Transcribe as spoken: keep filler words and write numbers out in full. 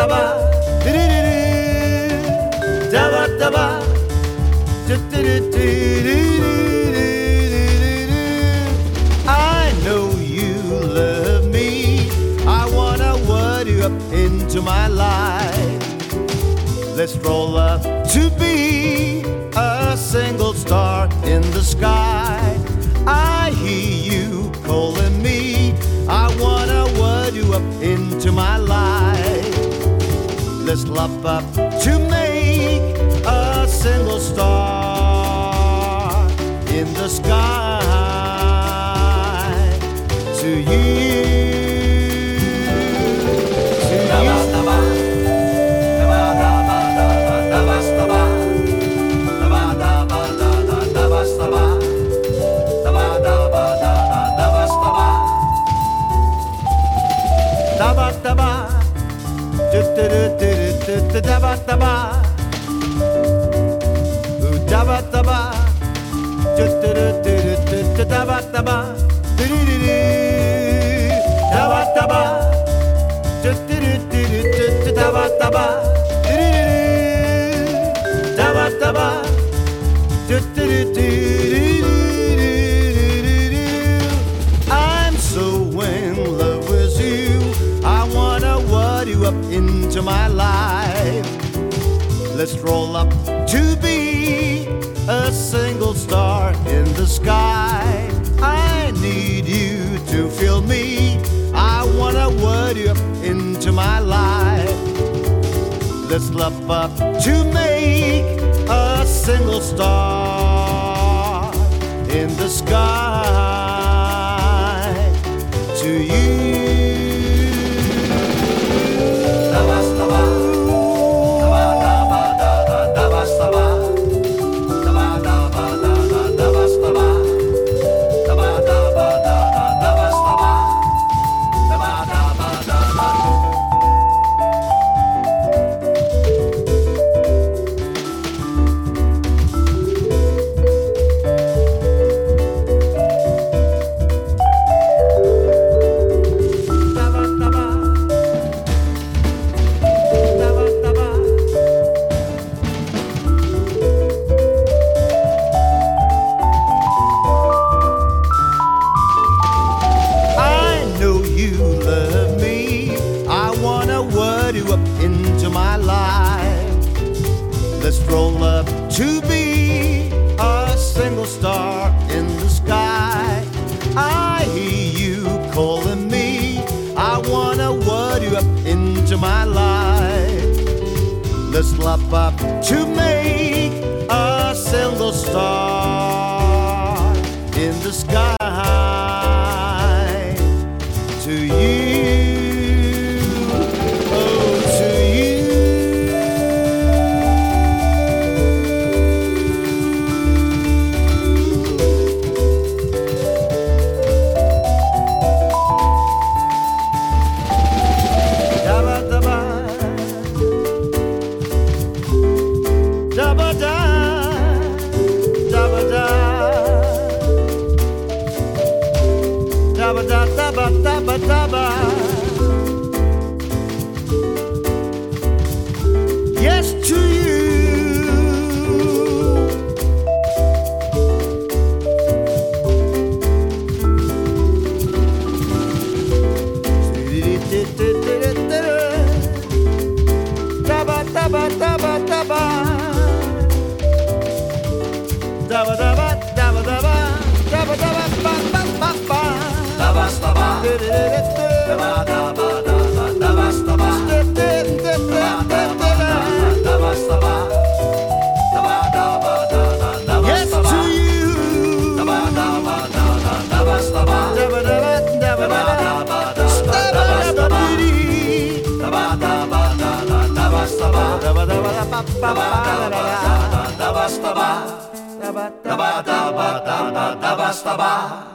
daba, daba daba, I know you love me. I wanna word you up into my life. Let's roll up to be a single star in the sky. I hear you calling me. I wanna word you up into my life. Let's love up to make a single star in the sky. To you. Daba daba, do do do do do do daba daba, daba daba, do do do do do do daba daba, do do do daba daba, do do do do do daba daba, do daba daba, do do do. I'm so in love with you. I wanna word you up into my life. Let's roll up to be a single star in the sky. I need you to feel me. I wanna word you up into my life. Let's love up to make a single star in the sky. To you. You up into my life. Let's roll up to be a single star in the sky. I hear you calling me. I wanna word you up into my life. Let's love up to make a single star in the sky. To you. Daba da, daba da, daba da, daba daba daba. Yes to you. Daba daba daba daba. Daba daba daba daba daba daba ba ba ba ba daba daba daba daba daba daba yes to you daba daba daba daba daba daba daba daba daba